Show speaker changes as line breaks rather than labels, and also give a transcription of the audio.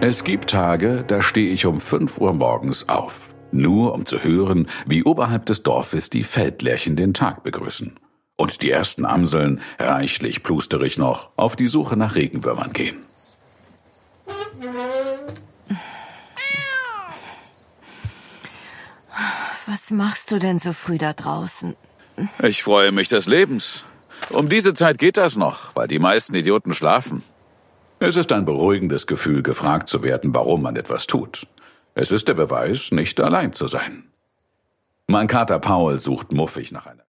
Es gibt Tage, da stehe ich um 5 Uhr morgens auf. Nur um zu hören, wie oberhalb des Dorfes die Feldlerchen den Tag begrüßen. Und die ersten Amseln, reichlich plusterig noch, auf die Suche nach Regenwürmern gehen.
Was machst du denn so früh da draußen?
Ich freue mich des Lebens. Um diese Zeit geht das noch, weil die meisten Idioten schlafen. Es ist ein beruhigendes Gefühl, gefragt zu werden, warum man etwas tut. Es ist der Beweis, nicht allein zu sein. Mein Kater Paul sucht muffig nach einer